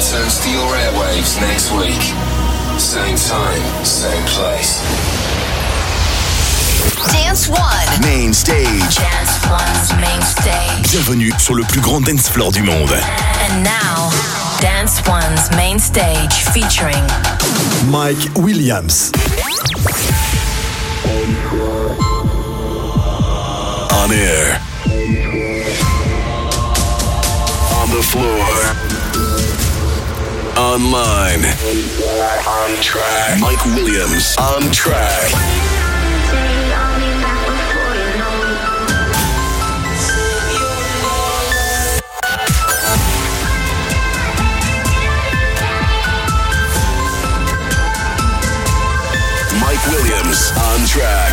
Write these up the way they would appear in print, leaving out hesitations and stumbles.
returns to your airwaves next week. Same time, same place. Dance One. Main stage. Dance One's main stage. Bienvenue sur le plus grand dance floor du monde. And now, Dance One's main stage featuring Mike Williams. On air. On the floor. Online. On track. Mike Williams on track. Mike Williams on track.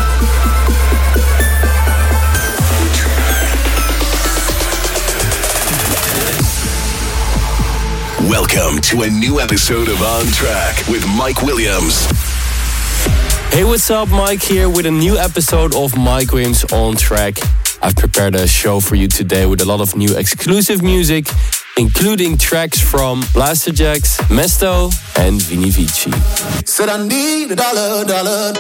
Welcome to a new episode of On Track with Mike Williams. Hey, what's up? Mike here with a new episode of Mike Williams On Track. I've prepared a show for you today with a lot of new exclusive music, including tracks from Blasterjaxx, Mesto, and Vini Vici. Said I need $1.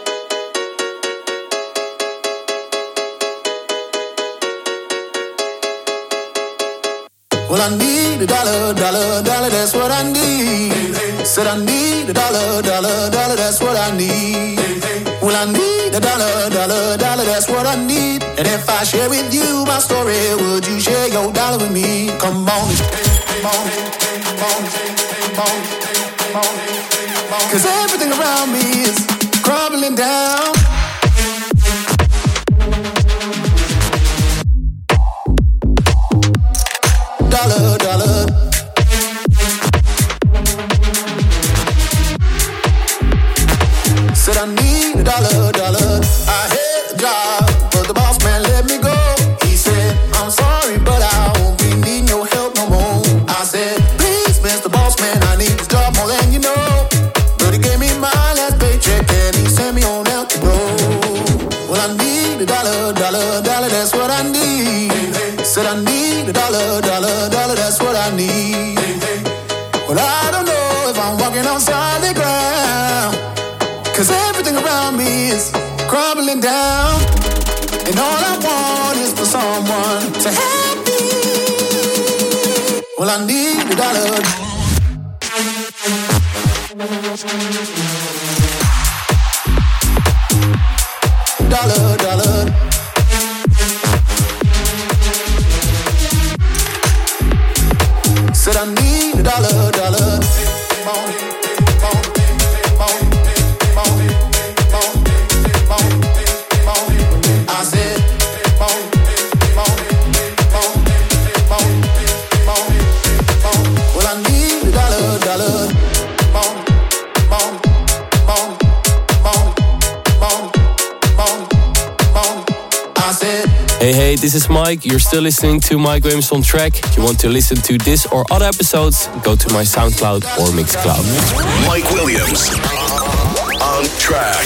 Well, I need $1, that's what I need. Said I need $1, that's what I need. Well, I need $1, that's what I need. And if I share with you my story, would you share your dollar with me? Come on, come on, come on, come on, come on. 'Cause everything around me is crumbling down. Dollar. Said I need $1. I had a job, but the boss man let me go. He said, I'm sorry, but I won't be needing your help no more. I said, please, Mr. Boss Man, I need this job more than you know. But he gave me my last paycheck and he sent me on out the road. Well, I need $1, that's what I need. Said I need $1, that's what I need. Well, I don't know if I'm walking on solid ground, 'cause everything around me is crumbling down. And all I want is for someone to help me. Well, I need $1. Dollar. Said I need $1. I said, well, I need $1. I said, Hey, this is Mike. You're still listening to Mike Williams On Track. If you want to listen to this or other episodes, go to my SoundCloud or Mixcloud. Mike Williams on track.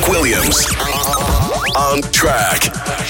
Mike Williams. On Track.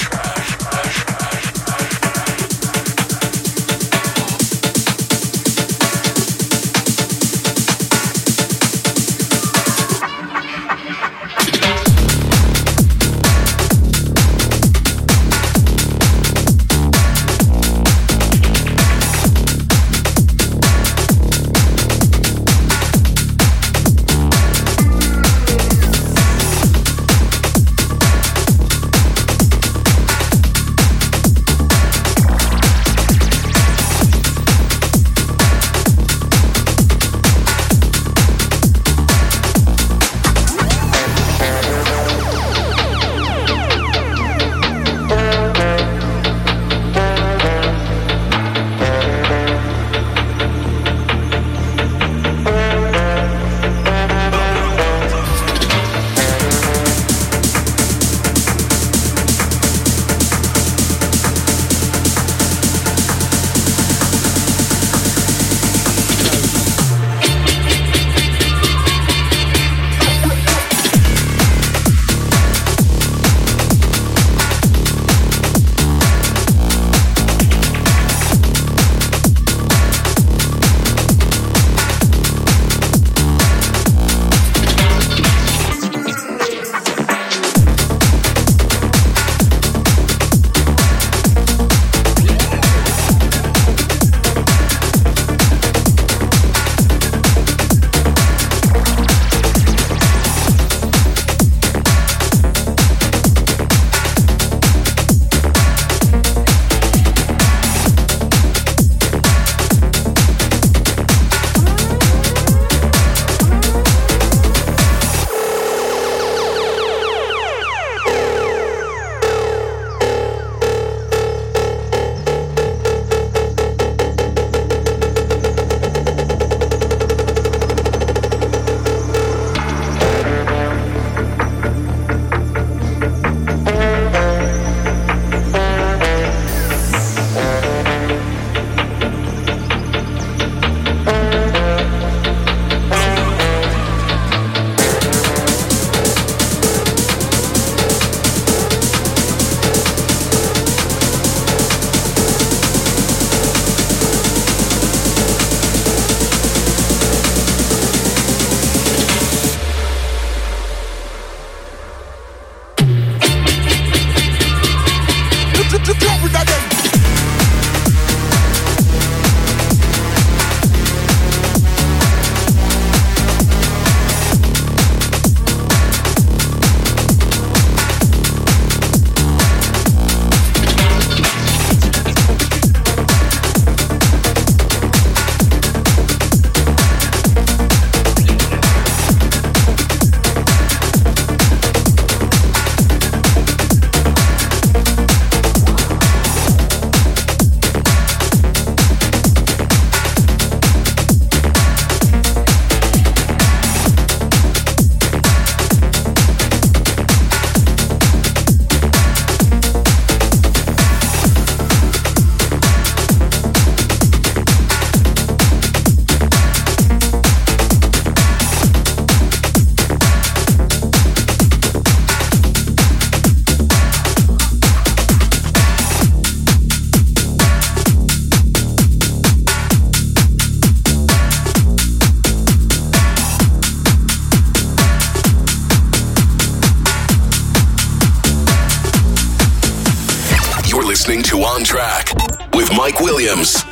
listening to On Track with Mike Williams.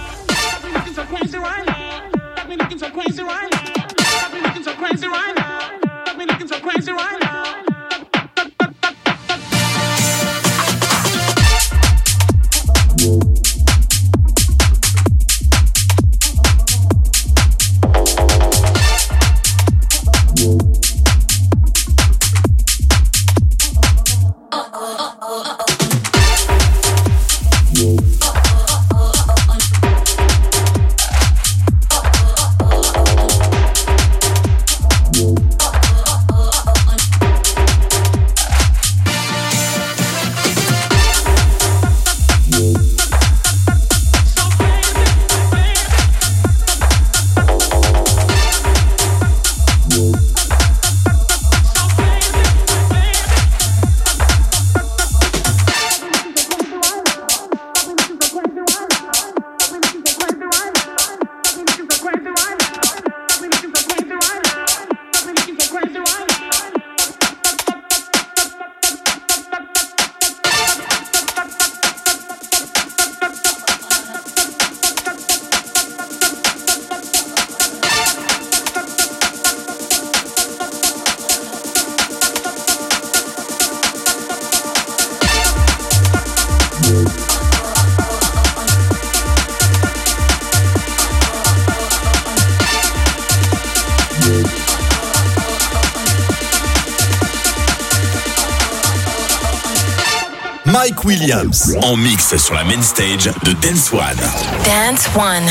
Mike Williams. En mix sur la main stage de Dance One. Dance One.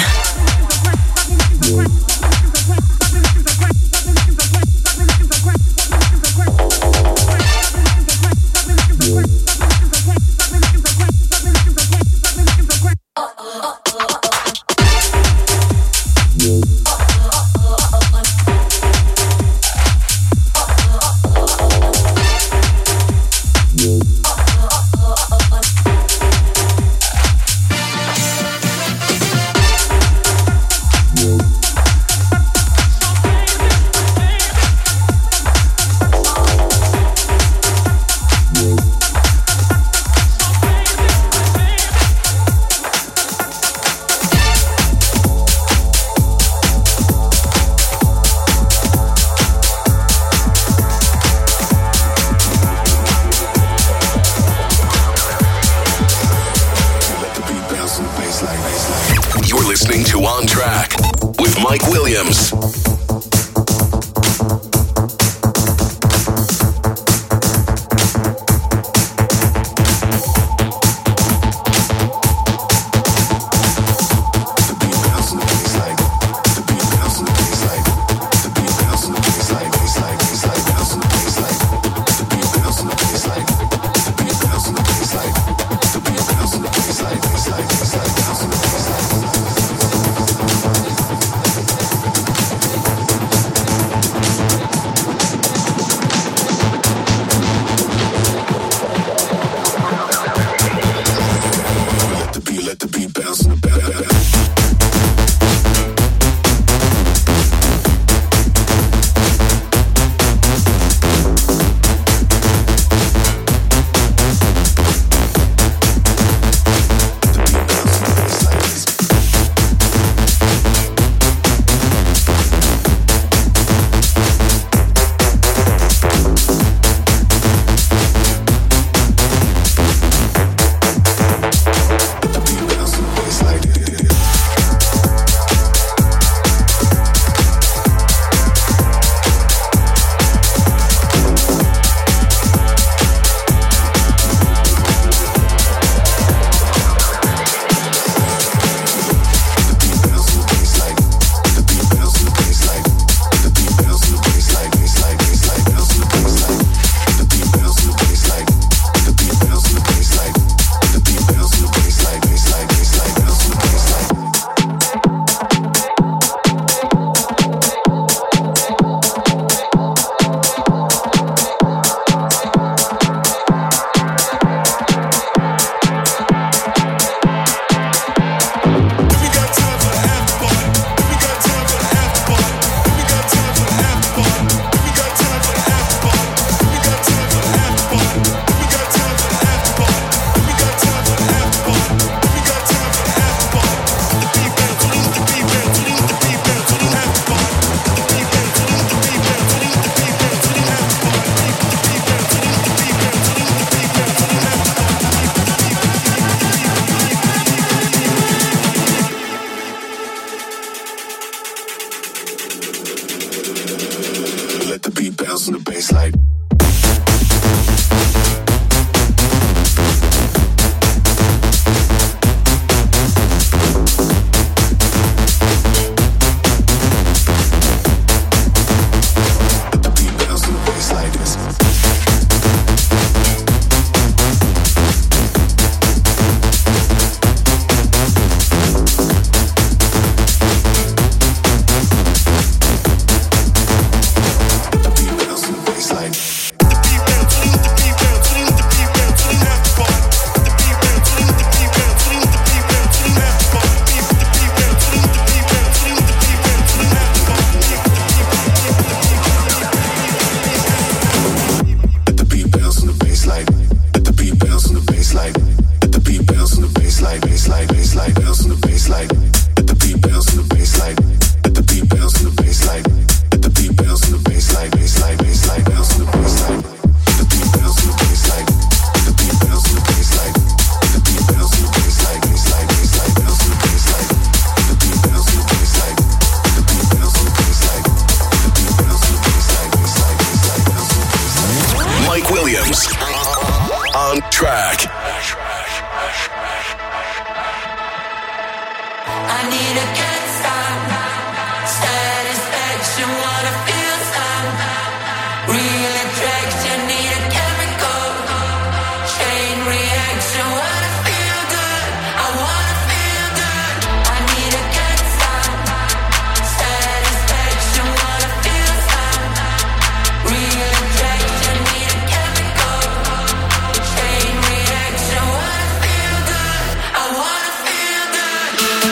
On Track. I need a good time, satisfaction, wanna feel some real attraction, need a chemical chain reaction, wanna feel good, I wanna feel good. I need a good time, satisfaction, wanna feel some real attraction, need a chemical chain reaction, wanna feel good, I wanna feel good.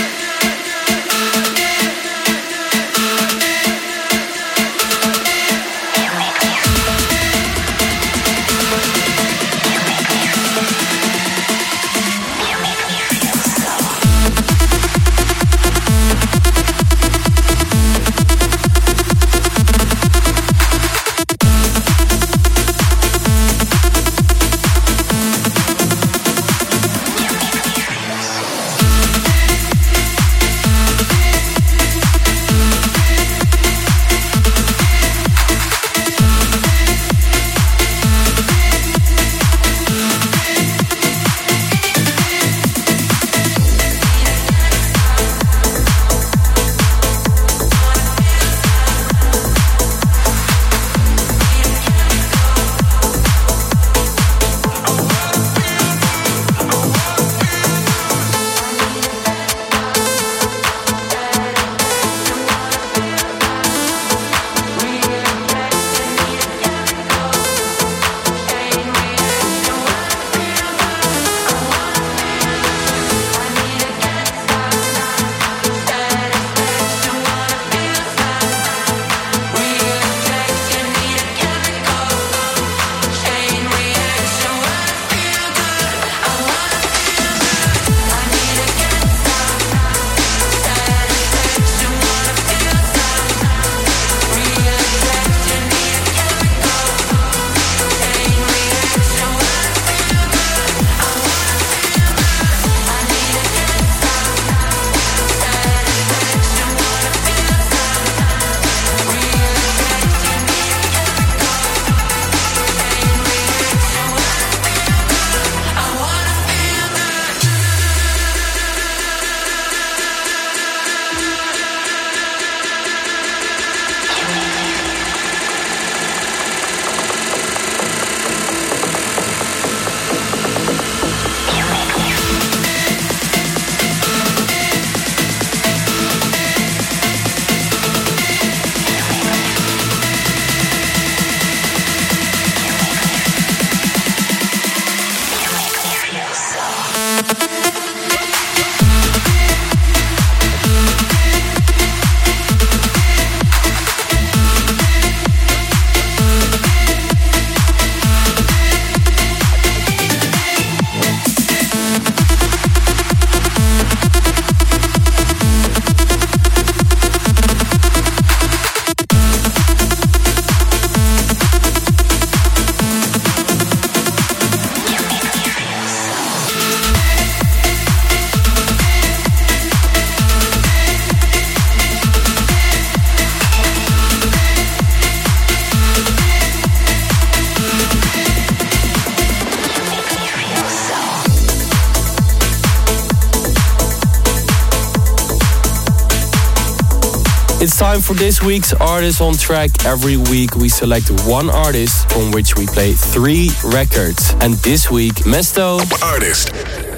It's time for this week's Artist on Track. Every week we select one artist from which we play 3 records. And this week, Mesto. Artist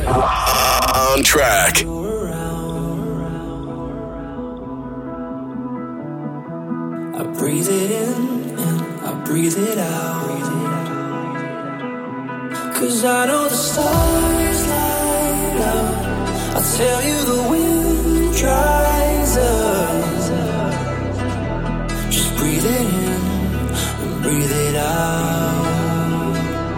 on Track. I breathe it in and I breathe it out. 'Cause I know the stars light up. I tell you the wind dries up. Just breathe it in and breathe it out.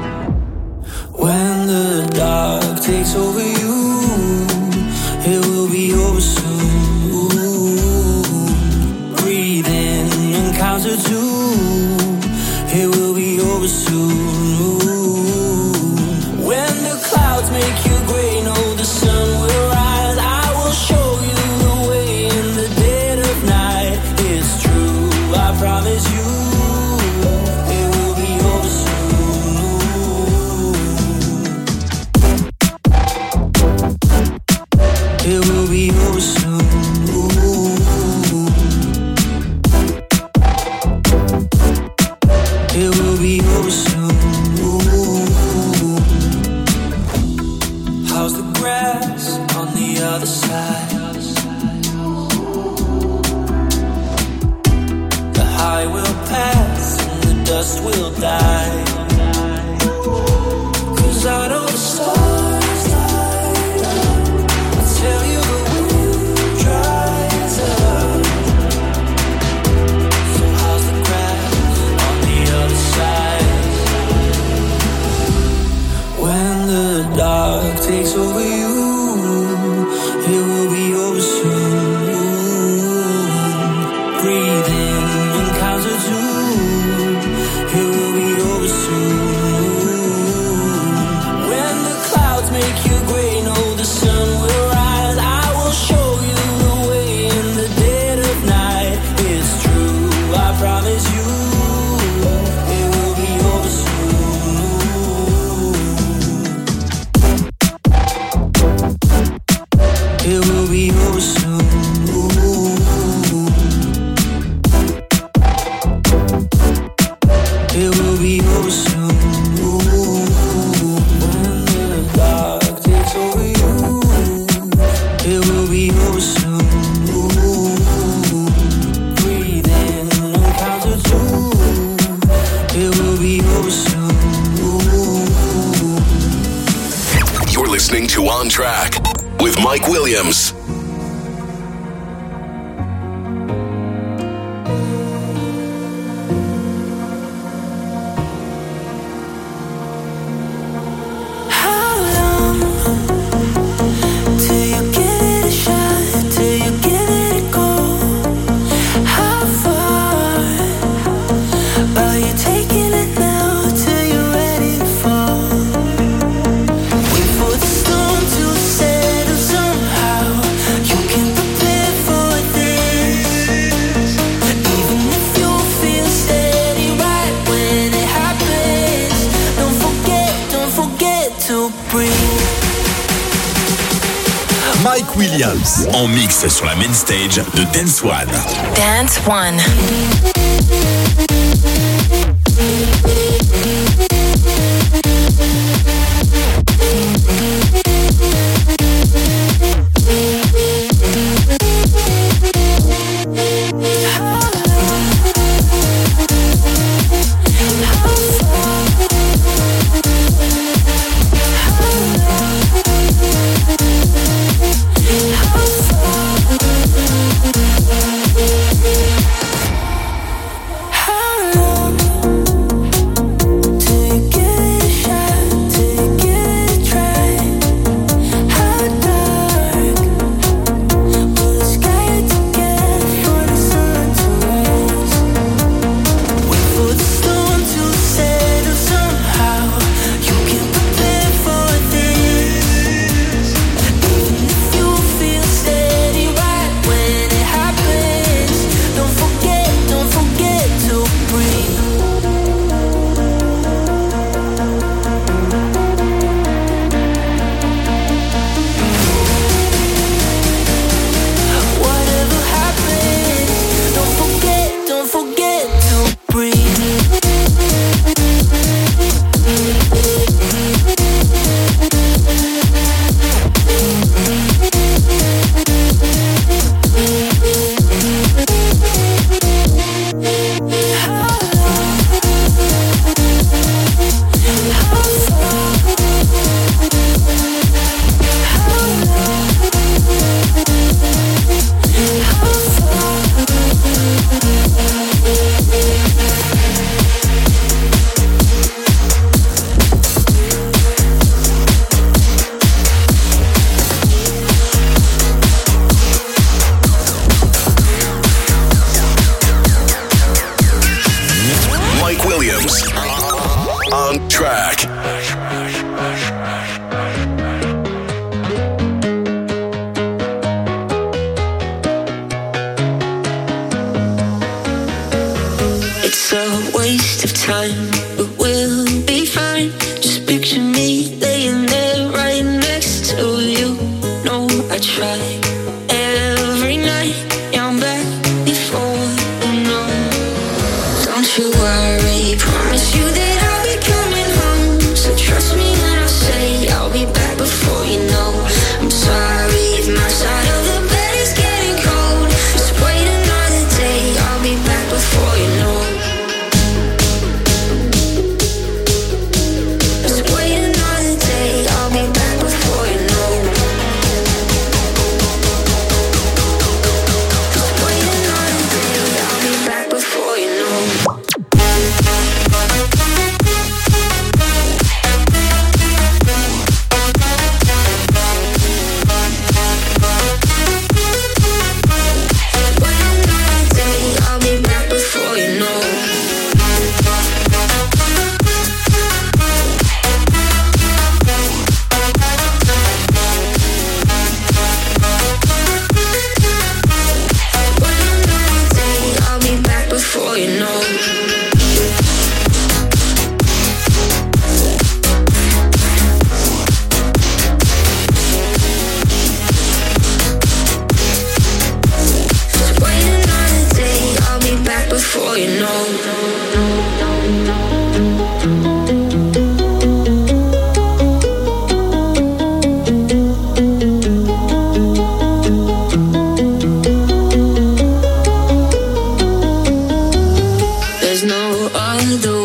When the dark takes over you, it will be over soon. Breathe in and count to 2. It will be over soon. When the clouds make you gray, know the sun will rise. I will show you the way in the dead of night. It's true, I promise you. It will be over soon. to On Track with Mike Williams. Mike Williams En mix sur la main stage de Dance One. Dance One.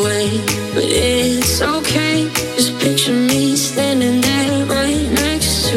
But it's okay, just picture me standing there right next to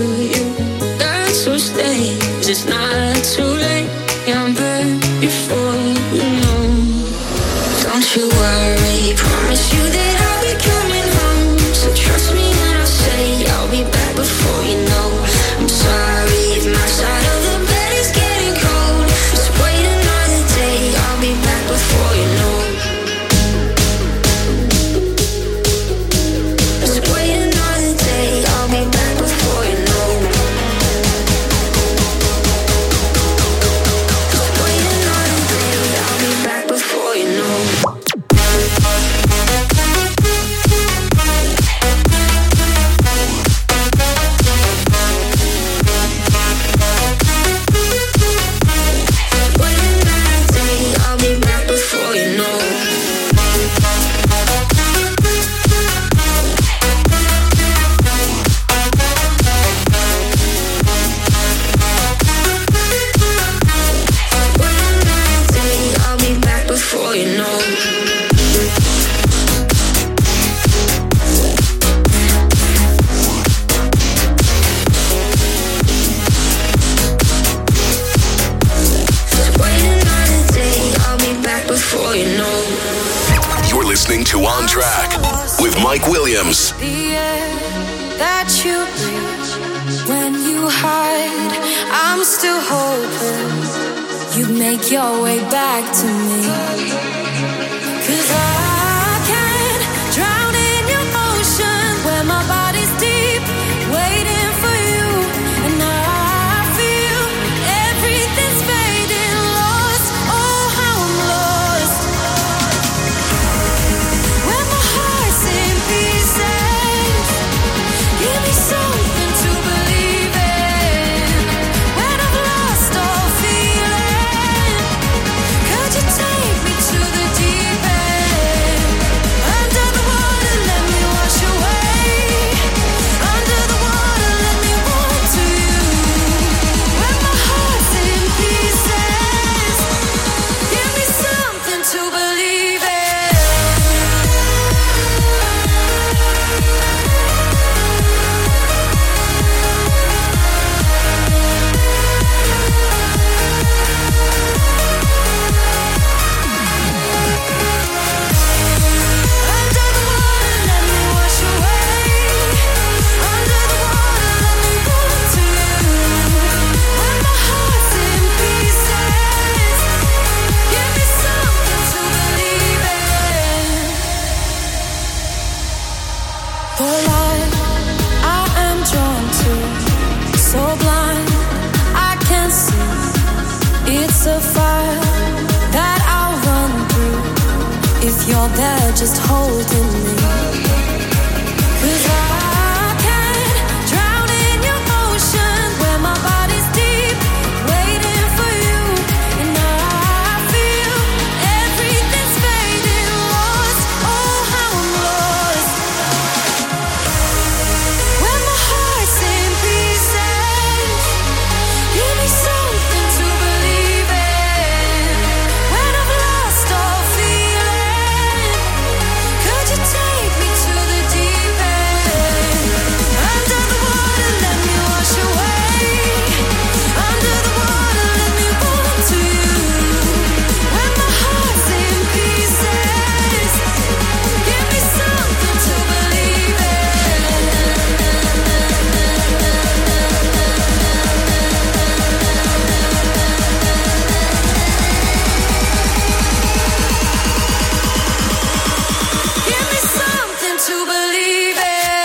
Mike Williams. The air that you breathe when you hide, I'm still hoping you make your way back to me. 'Cause I can't drown in your ocean where my body's deep, waiting for you. And I feel everything's fading, lost, oh how I'm lost. When my heart's in pieces, give me something to believe in. When I've lost all feeling, could you take me to the deep end? Under the water, let me wash away. Under the water, let me run to you. When my heart's in pieces, give me something to believe in. Under the water, let me wash away. Under the water, let me run to you. When my heart's in pieces, give me something to believe in. The light I am drawn to, so blind I can't see. It's a fire that I'll run through if you're there just holding me. 'Cause I can't drown in your ocean where my body's deep, waiting for you. And I feel everything's fading, lost, oh how I'm lost. When my heart's in pieces, give me something to believe in. When I've lost all feeling, could you take me to the deep end? Under the water, let me wash away. Under the water, let me run to you. When my heart's in pieces, give me something to believe in. Give me something to believe in.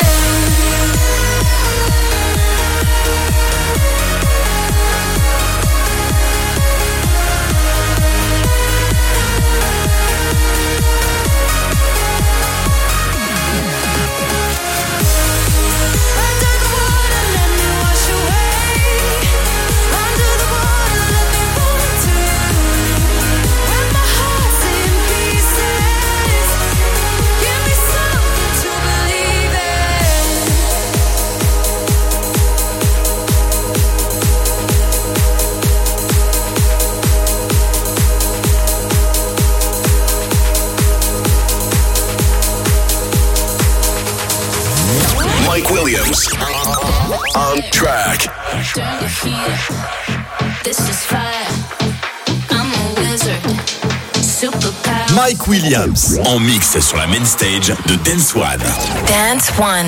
Under the water, let me wash away. Under the water, let me run to you. When my heart's in pieces, give me something to believe in. Mike Williams. On track. Turn the heat. This is fire. I'm a wizard. Superpower. Mike Williams. En mix sur la main stage de Dance One. Dance One.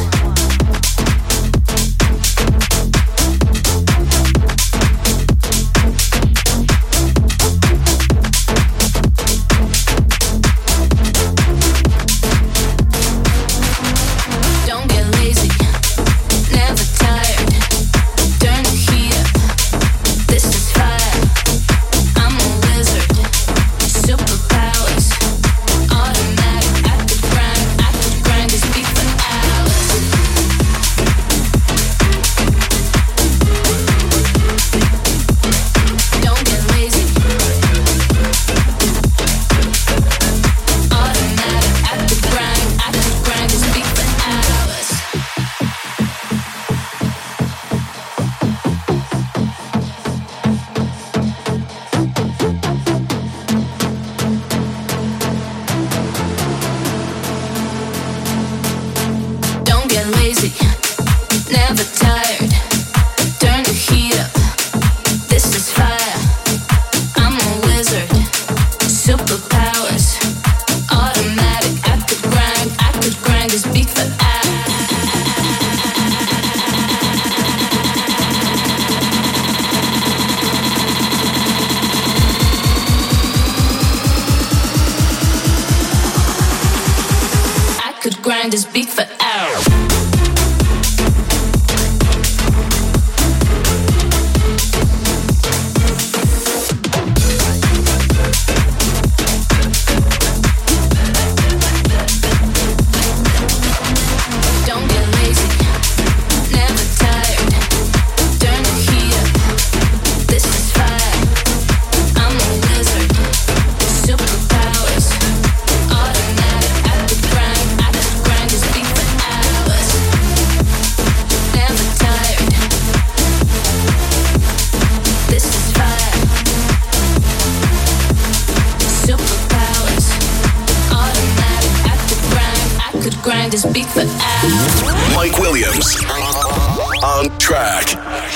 Don't get lazy. Never tired. Turn the heat up. This is fire. I'm a wizard. Superpowers. Automatic. I could grind this beat for hours. Don't get lazy. Automatic. I could grind this beat for hours. Don't get lazy, never tired. Turn the heat up. This is fire. I'm a wizard. Superpowers. Automatic. I could grind for hours. I could grind this beat for hours. Grind this beat for hours. Mike Williams on track.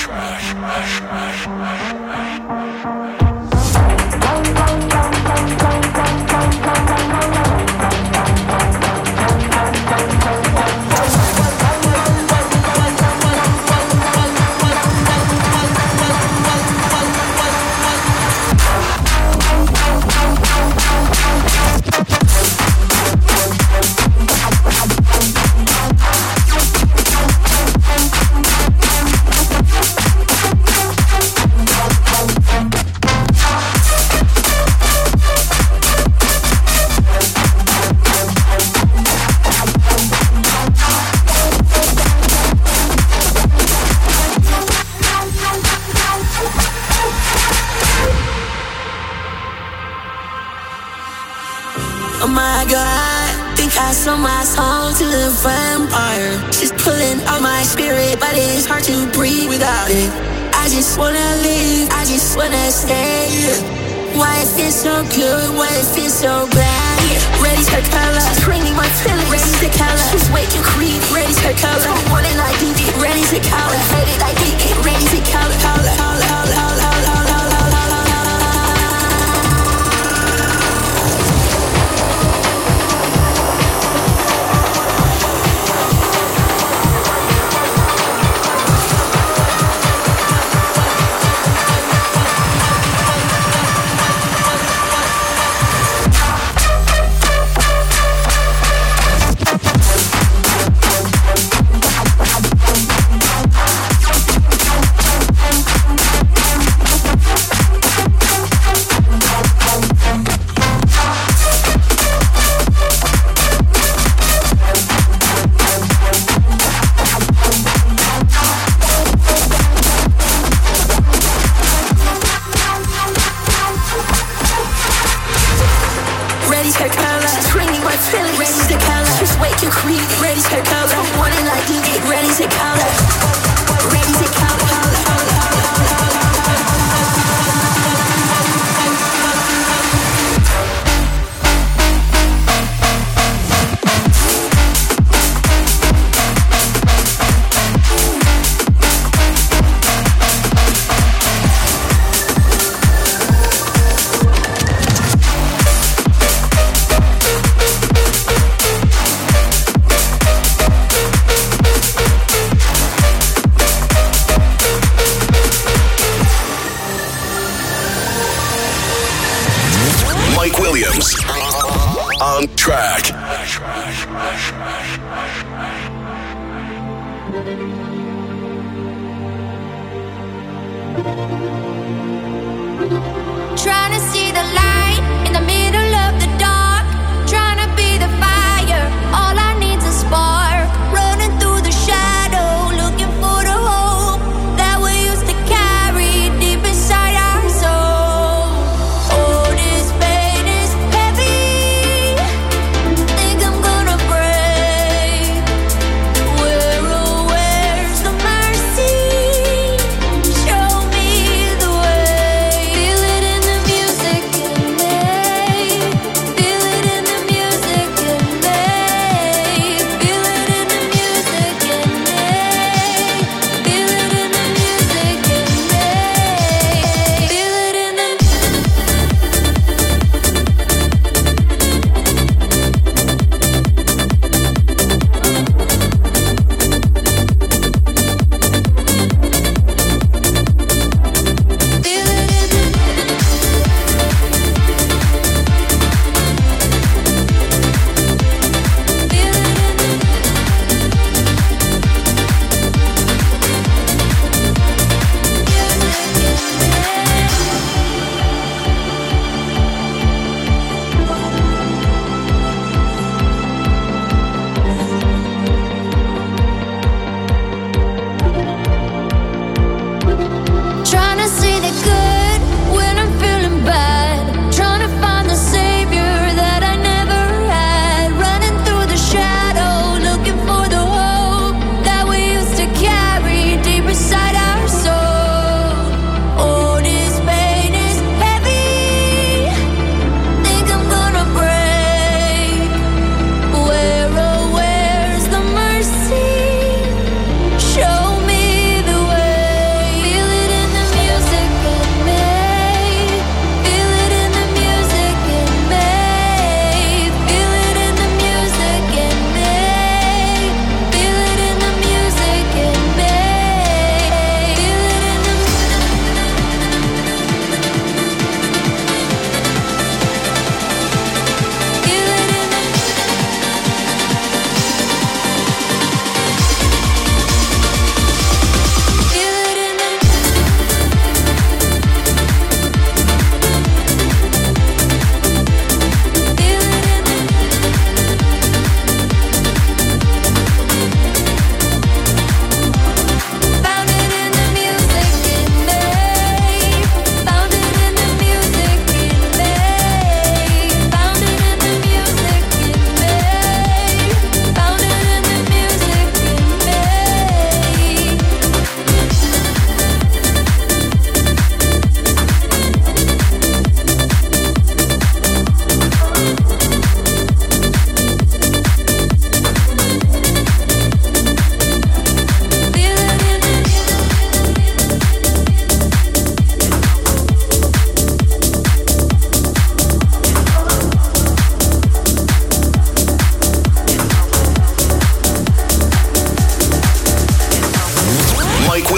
Oh my God, think I sold my soul to the vampire. She's pulling on my spirit, but it's hard to breathe without it. I just wanna live, I just wanna stay. Why it feels so good, why it feels so bad. Ready to color, she's bringing my feelings. Ready to color, she's waking creep. Ready to color, wanting like DD. Ready to color, headed like DD. Ready to color, color, color, color, color, color, color. On track. Trying to see the light in the middle of the dark. Trying to be the fire. All I need's a spark. Running through the shadow, looking for the hope that we used to carry deep inside our soul. Oh, this pain is heavy. Think I'm gonna break. Where's the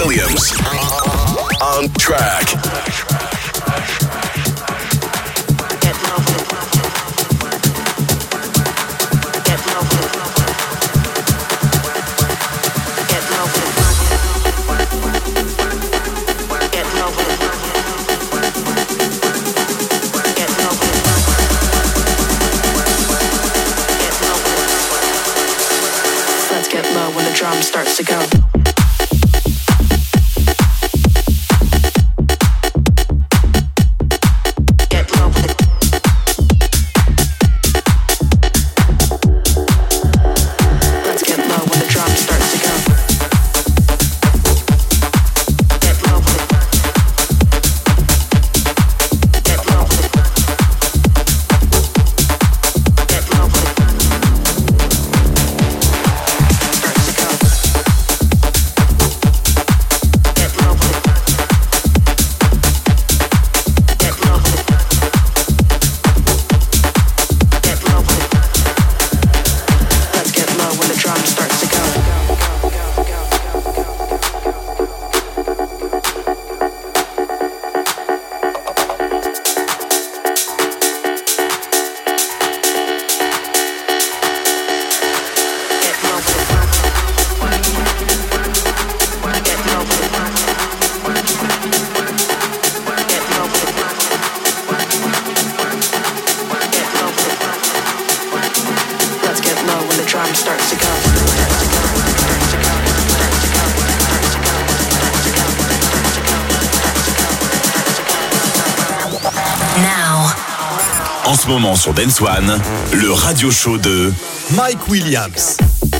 Williams. On Track. Starts to go. En ce moment sur Dance One, le radio show de Mike Williams.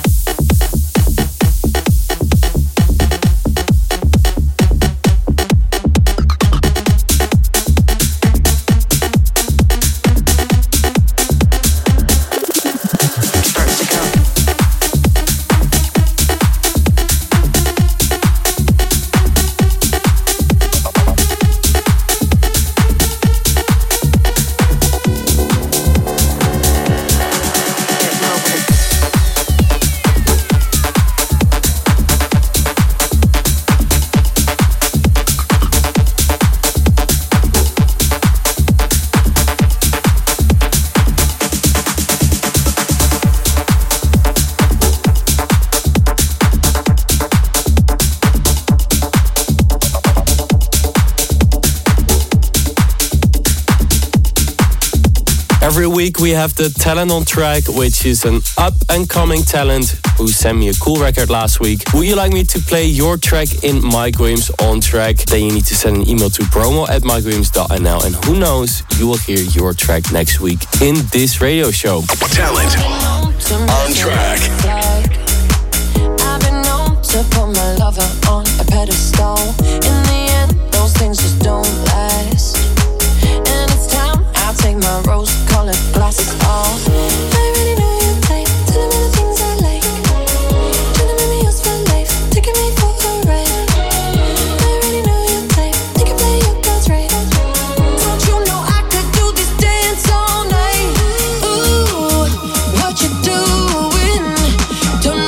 Every week we have the Talent on Track, which is an up-and-coming talent who sent me a cool record last week. Would you like me to play your track in Mike Williams on Track? Then you need to send an email to promo@mikewilliams.nl, and who knows, you will hear your track next week in this radio show. Talent on Track. I've been known to put my lover on a pedestal. In the end, those things just don't last. And it's time I take my rose-colored glasses off. I already know your type. Telling me the things I like. Trying to make me yours for life. Taking me for a ride. I already know your type. You can play your cards right. Don't you know I could do this dance all night? Ooh, what you doing? Don't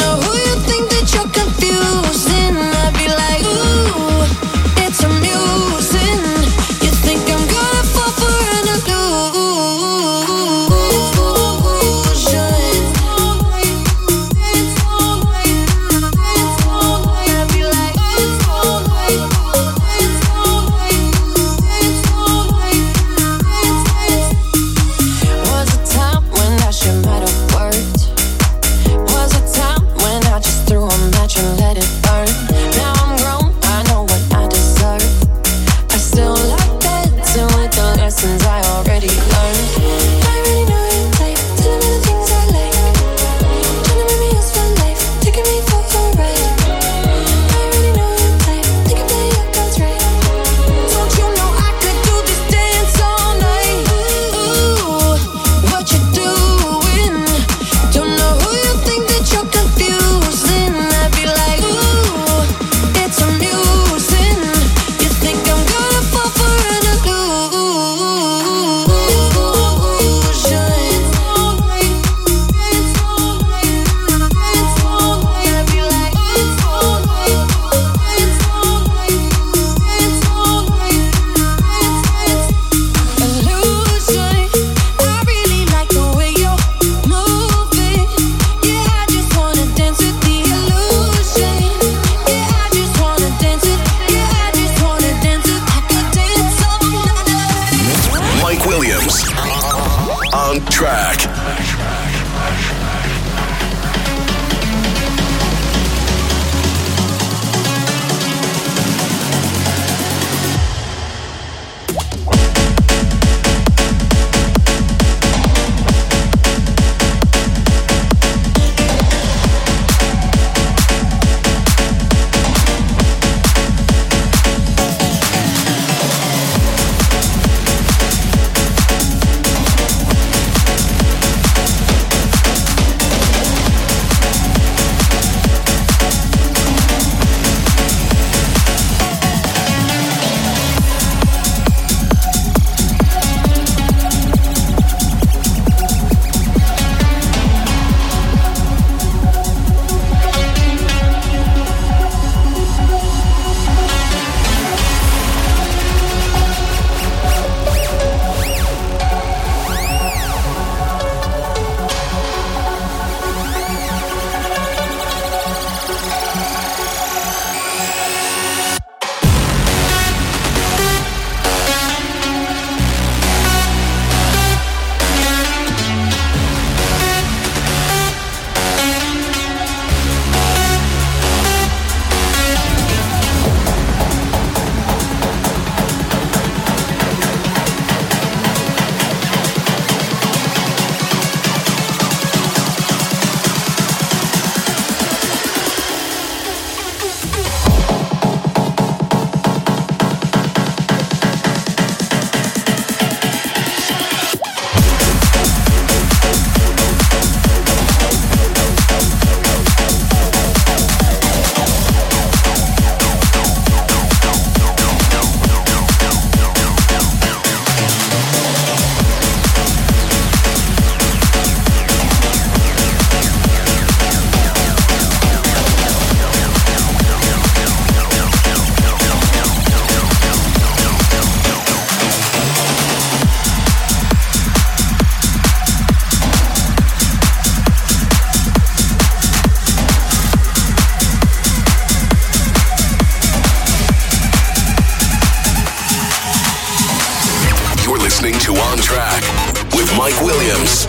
On Track with Mike Williams.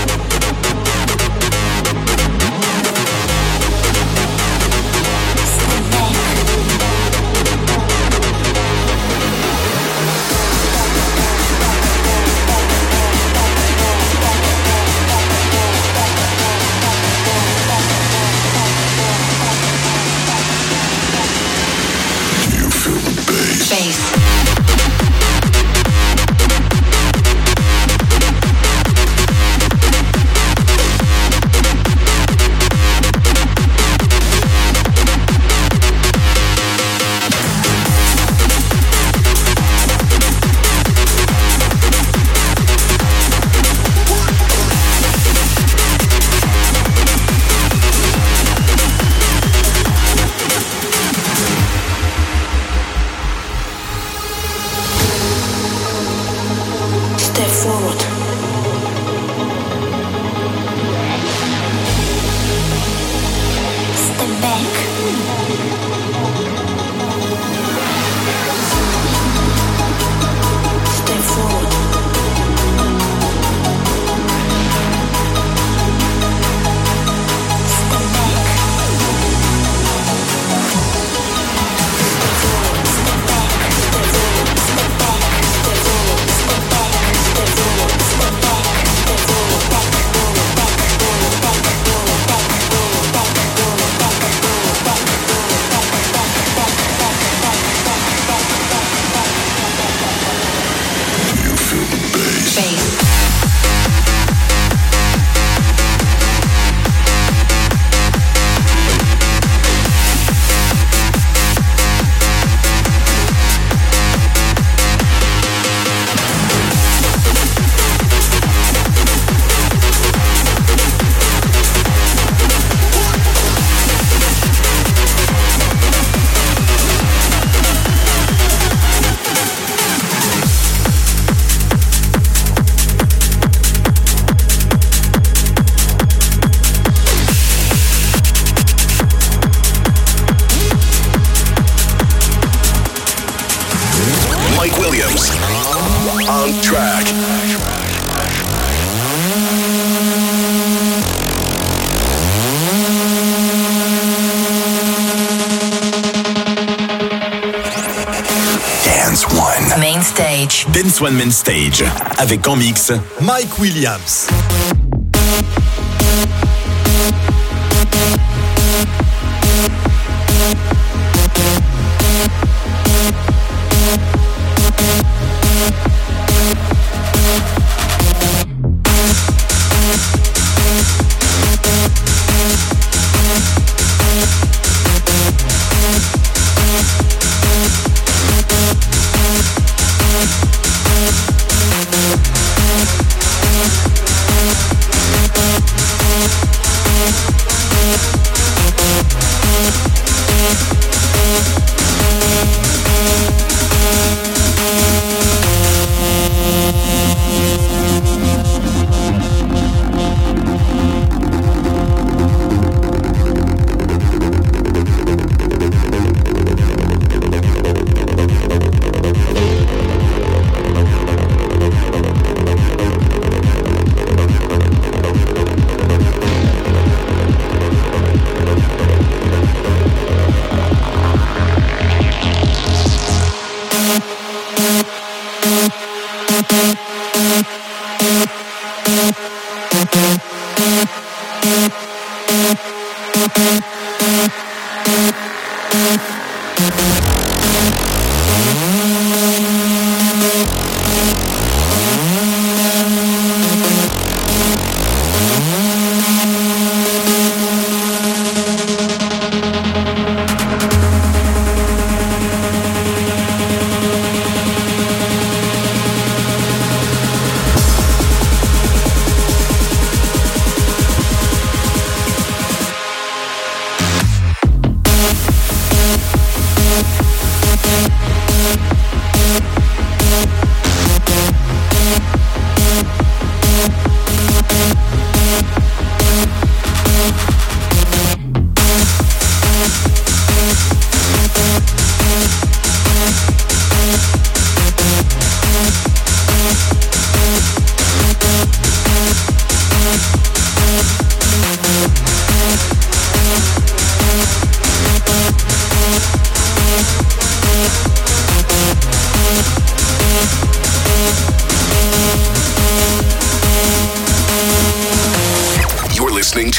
Dance One Main Stage, avec en mix Mike Williams.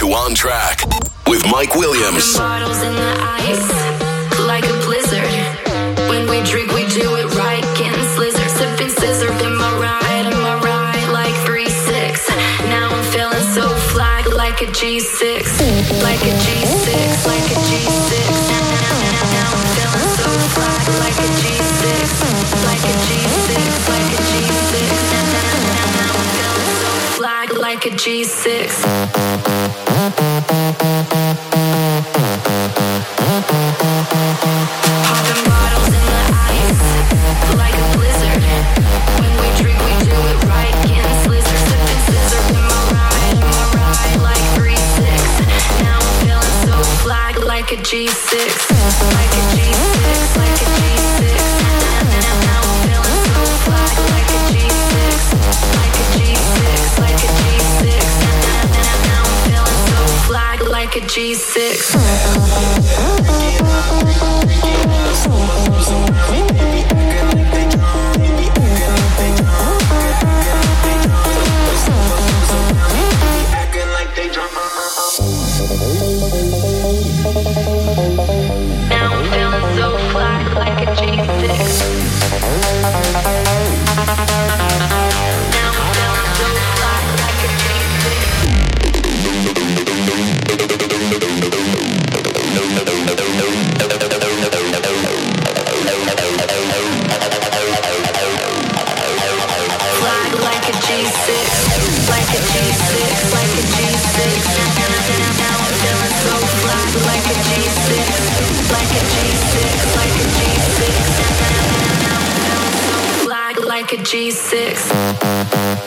to On Track with Mike Williams. Bottles in the ice, like a blizzard. When we drink, we do it right. Getting slizzard, sipping scissor. Am I right? Like 3-6. Now I'm feeling so fly, like a G6. Like a G6, like a G6. Now I'm feeling so fly, like a G6. Like a G6, like a G6. Now I'm feeling so fly, like a G6. Popping bottles in the ice, like a blizzard. When we drink, we do it right. Getting slizzard, sipping scissor. Am I right? Like 3-6. Now I'm feeling so fly, like a G6. Like a G6, like a G6. Now I'm feeling so fly, like a G6. Like a G6, like a G6. Now I'm feeling so fly, like a G6. Now I'm feeling so fly, like a G6. Now I'm feeling so fly, like a fly like a G6, like a G6, like a G6. Now I'm feeling so fly, like a G6, like a G6, like a G6. Now I'm feeling so fly, like a G6.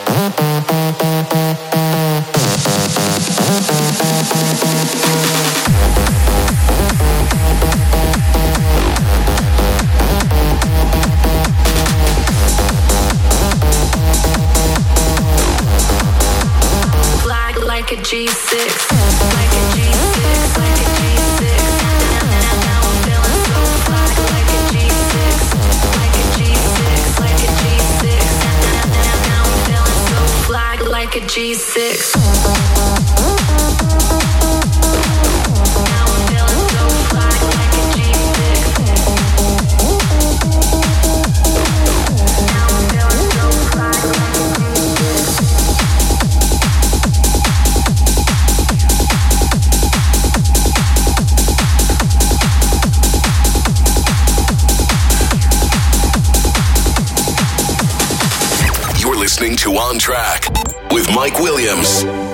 Flag like a G6, like a G6, like a G6. Now I'm feeling so fly, like a G6, like a G6, like a G6. Now I'm feeling so fly, like a G6. Now I'm feeling so fly, like a G6. Now I'm feeling so fly, like a G6. Listening to On Track with Mike Williams.